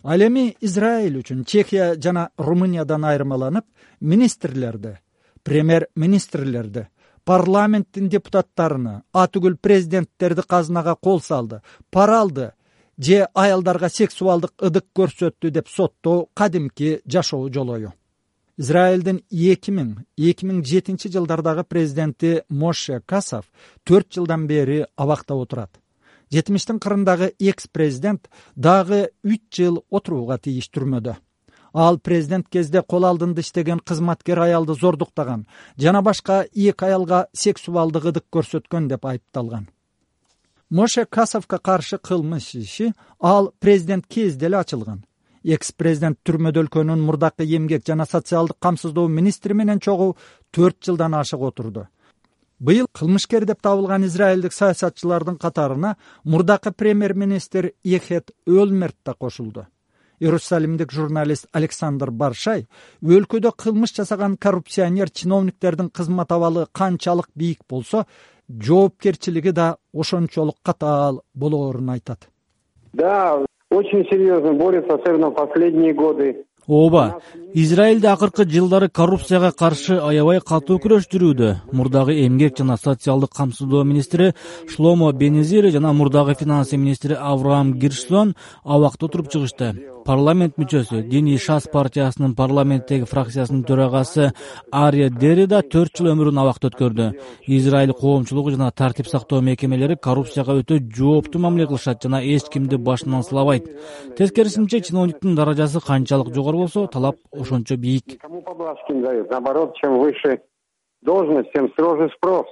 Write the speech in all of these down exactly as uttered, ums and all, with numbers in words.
Ал эми Израиль үчүн Чехия жана Румыниядан айырмаланып, министрлерди, премьер-министрлерди, парламенттин депутаттарыны, атүгүл президенттерди казынага кол салды, пара алды же аялдарга сексуалдык ыдык көрсөттү деп соттоо кадимки жашоо жолою. Израилдин эки миң эки миң жетинчи жылдардагы президенти Моше Касов төрт жылдан бери абакта отурат. жетимиштин кырындагы экс-президент дагы үч жыл отурууга тийиш түрмөдө. Ал президент кезде кол алдында иштеген кызматкер аялды зордуктаган жана башка эки аялга сексуалдык ыдык көрсөткөн деп айыпталган. Моше Касовго каршы кылмыш иши ал президент кезде эле ачылган. Экс-президент түрмөдө өлкөнүн мурдакы эмгек жана социалдык камсыздоо министри менен чогуу төрт жылдан ашык отурду. Быйыл кылмышкер деп табылган израилдик саясатчылардын катарына мурдакы премьер-министр Эхед Өлмерт да кошулду. Иерусалимдик журналист Александр Баршай өлкөдө кылмыш жасаган коррупционер чиновниктердин кызмат абалы канчалык бийик болсо, жоопкерчилиги да ошончолук катаал болоорун айтат. Да, очень серьезно борется, особенно в последние годы. Ооба, Израилде акыркы жылдары коррупцияга каршы аябай катуу күрөш жүрүүдө. Мурдагы эмгек жана социалдык камсыздоо министри Шломо Бенезир жана мурдагы финансы министри Авраам Гиршсон абакта отуруп чыгышты. Парламент мүчөсү, Диний Шас партиясынын парламенттеги фракциясынын төрагасы Ария Дери да төрт жыл өмүрүн абакта өткөрдү. Израиль коомчулугу жана тартип сактоо мекемелери коррупцияга өтө жооптуу мамиле кылышат жана эч кимди башынан сылабайт. Тескерисинче, чиновниктин даражасы канчалык жогору болсо, талап ошончо бийик. Кому поблажки дают? Наоборот, чем выше должность, тем строже спрос.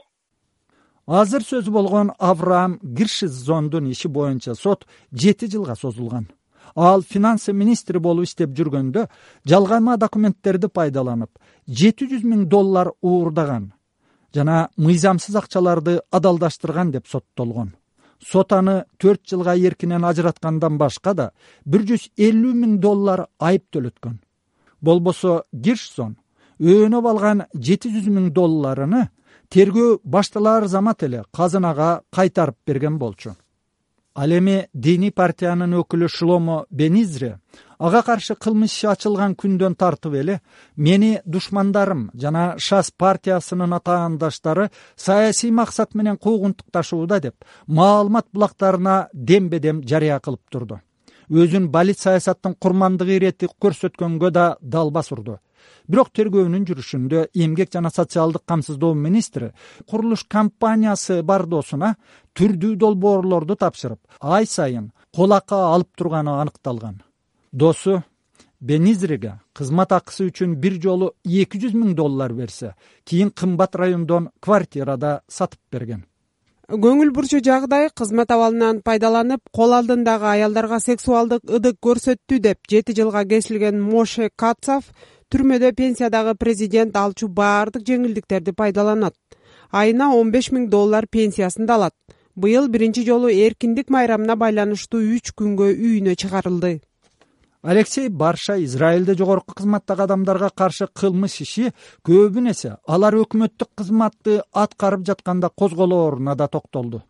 Азыр сөз болгон Авраам Гиршзондун иши боюнча сот жети жылга созулган. Ал финансы министри болуп иштеп жүргөндө жалгама документтерди пайдаланып жети жүз миң доллар уурдаган жана мыйзамсыз акчаларды адалдаштырган деп соттолгон. Сот аны төрт жылга эркинен ажыраткандан башка да бир жүз элүү миң доллар айып төлөткөн. Болбосо Гиршсон өөнөп алган жети жүз миң долларыны тергөө башталар замат эле казынага кайтарып берген болчу. Ал эми диний партиянын өкүлү Шломо Бенизри ага каршы кылмыш иши ачылган күндөн тартып эле мени душмандарым жана Шас партиясынын атаандаштары саясий максат менен куугунтукташууда деп маалымат булактарына дембедем жарыя кылып турду. Өзүн балит саясаттын курмандыгы ирети көрсөткөнгө да далбас урду. Бирок тергөөнүн жүрүшүндө эмгек жана социалдык камсыздоо министри курулуш компаниясы бардоосуна түрдүү долбоорлорду тапшырып, ай сайын кол акы алып турганы аныкталган. Досу Бенизриге кызмат акысы үчүн бир жолу эки жүз миң доллар берсе, кийин кымбат райондон квартирада сатып берген. Көңүл бурчу жагдай кызмат абалынан пайдаланып, кол алдындагы аялдарга сексуалдык ыдык көрсөттү деп жети жылга кесилген Моше Касов түрмөдө пенсиядагы президент алчу баардык жеңилдиктерди пайдаланат. Айына он беш миң доллар пенсиясын да алат. Быйыл биринчи жолу эркиндик майрамына байланыштуу үч күнгө үйүнө чыгарылды. Алексей Барша Израилде жогорку кызматтагы адамдарга каршы кылмыш иши көбүн эсе алар өкмөттүк кызматты аткарып жатканда козголооруна да токтолду.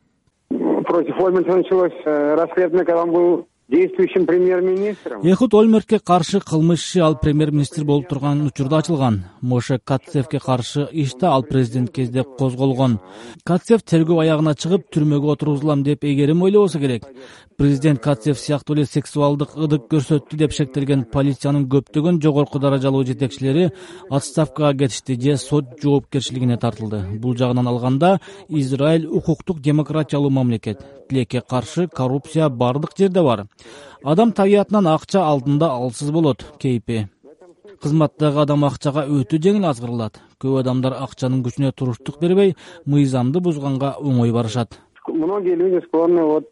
Против Ольмерта началось расследование, когда он был действующим премьер-министром. Эхуд Ольмертке каршы кылмыш иши ал премьер-министр болуп турган учурда ачылган. Моше Касовке каршы иш да ал президент кезде козголгон. Касов тергөө аягына чыгып түрмөгө отургузулам деп эгерим ойлобосо керек. Президент Касов сыяктуу эле сексуалдык ыдык көрсөттү деп шектелген полициянын көптөгөн жогорку даражалуу жетекчилери отставкага кетишти же сот жоопкерчилигине тартылды. Бул жагынан алганда Израиль укуктук демократиялуу мамлекет. Тилекке каршы коррупция бардык жерде бар. Адам табиятынан акча алдында алсыз болот, кейпи. Кызматтагы адам акчага өтө жеңил азгырылат. Көп адамдар акчанын күчүнө туруштук бербей, мыйзамды бузганга оңой барышат. Многие люди склонны вот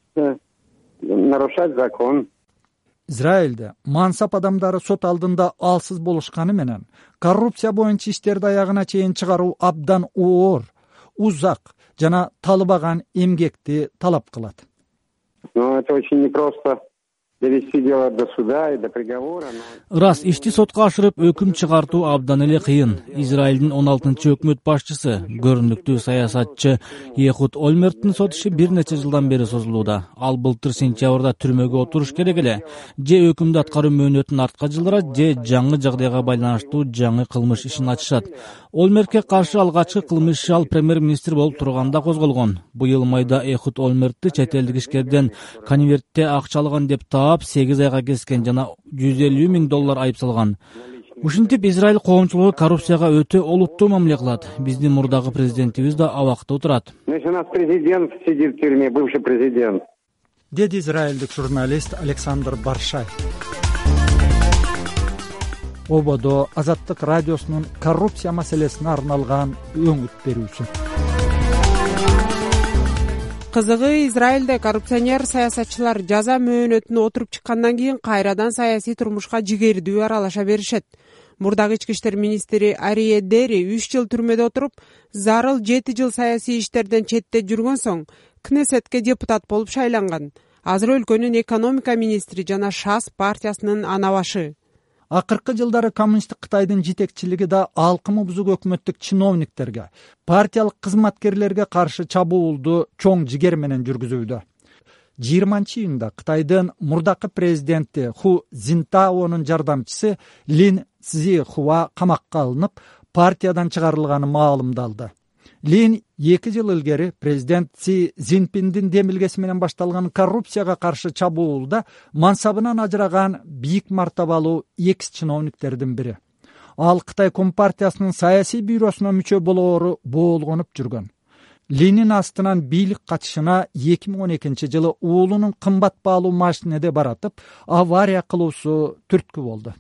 нарушать закон. Израилде мансап адамдары сот алдында алсыз болушканы менен коррупция боюнча иштерди аягына чейин чыгаруу абдан оор, узак жана талыбаган эмгекти талап кылат. Но это очень непросто довести дело до суда и до приговора. Ырас, ишти сотко ашырып өкүм чыгартуу абдан эле кыйын. Израилдин он алтынчы өкмөт башчысы, көрүнүктүү саясатчы Эхуд Ольмерттин сот иши бир нече жылдан бери созулууда. Ал былтыр сентябрда түрмөгө отуруш керек эле. Же өкүмдү аткаруу мөөнөтүн артка жылдырат, же жаңы жагдайга байланыштуу жаңы кылмыш ишин ачышат. Ольмертке каршы алгачкы кылмыш иши ал премьер-министр болуп турганда козголгон. Быйыл майда Эхуд Ольмертти чет элдик ишкерден конвертте акча алган деп таап, сегиз айга кескен жана жүз элүү миң доллар айып салган. Ушинтип Израиль коомчулугу коррупцияга өтө олуттуу мамиле кылат. Биздин мурдагы президентибиз да абакта отурат. Значит, у нас президент сидит в тюрьме, бывший президент. Деди израилдик журналист Александр Баршай. Ободо Азаттык радиосунун коррупция маселесине арналган өңүт берүүсү. Кызыгы, Израилде коррупционер саясатчылар жаза мөөнөтүнө отуруп чыккандан кийин кайрадан саясий турмушка жигердүү аралаша беришет. Мурдагы ички иштер министри Арие Дери үч жыл түрмөдө отуруп, зарыл жети жыл саясий иштерден четте жүргөн соң Кнессетке депутат болуп шайланган. Азыр өлкөнүн экономика министри жана Шас партиясынын ана башы. Акыркы жылдары коммунисттик Кытайдын жетекчилиги да алкымы бузук өкмөттүк чиновниктерге, партиялык кызматкерлерге каршы чабуулду чоң жигер менен жүргүзүүдө. жыйырманчы июнда Кытайдын мурдакы президенти Ху Цзинтаонун жардамчысы Лин Цзихуа камакка алынып, партиядан чыгарылганы маалымдалды. Лин эки жыл илгери президент Си Цзиньпиндин демилгеси менен башталган коррупцияга каршы чабуулда мансабынан ажыраган бийик мартабалуу экс чиновниктердин бири. Ал Кытай Компартиясынын саясий бюросуна мүчө болоору боолгонуп жүргөн. Линин астынан бийлик качышына эки миң он экинчи жылы уулунун кымбат баалуу машинеде баратып, авария кылуусу түрткү болду.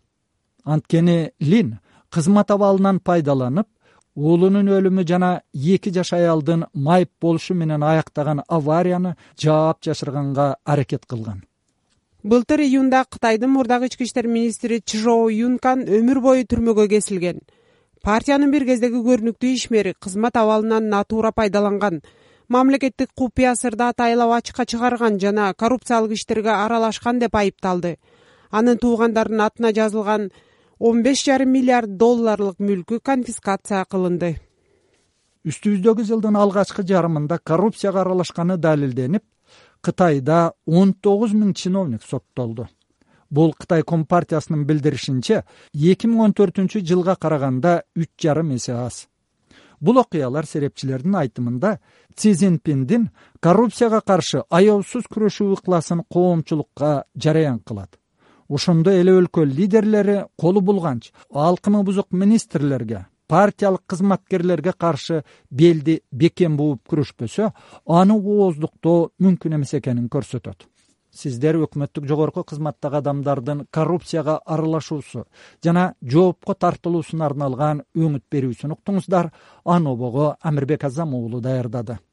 Анткени Лин кызмат абалынан пайдаланып, уулунун өлүмү жана эки жаш аялдын майып болушу менен аяктаган аварияны жаап жашырганга аракет кылган. Былтыр июнда Кытайдын мурдагы ички иштер министри Чжоу Юнкан өмүр бою түрмөгө кесилген. Партиянын бир кездеги көрүнүктүү ишмери кызмат абалынан натуура пайдаланган, мамлекеттик купуя сырды атайлап ачыкка чыгарган жана коррупциялык иштерге аралашкан деп айыпталды. Анын туугандарынын атына жазылган он беш жарым миллиард долларлык мүлкү конфискация кылынды. Үстүбүздөгү жылдын алгачкы жарымында коррупцияга аралашканы далилденип, Кытайда он тогуз миң чиновник соттолду. Бул Кытай Компартиясынын билдиришинче эки миң он төртүнчү жылга караганда үч жарым эсе аз. Бул окуялар серепчилердин айтымында Си Цзиньпиндин коррупцияга каршы аеусуз күрөшүү ыкласын коомчулукка жараян кылат. Ошондо эле өлкө лидерлери колу булганч алкымы бузук министрлерге, партиялык кызматкерлерге каршы белди бекем бууп күрөшпөсө, аны ооздуктоо мүмкүн эмес экенин көрсөтөт. Сиздер өкмөттүк жогорку кызматтагы адамдардын коррупцияга аралашуусу жана жоопко тартылуусуна арналган өңүт берүүсүн уктуңуздар. Анобого Амирбек Азам уулу даярдады.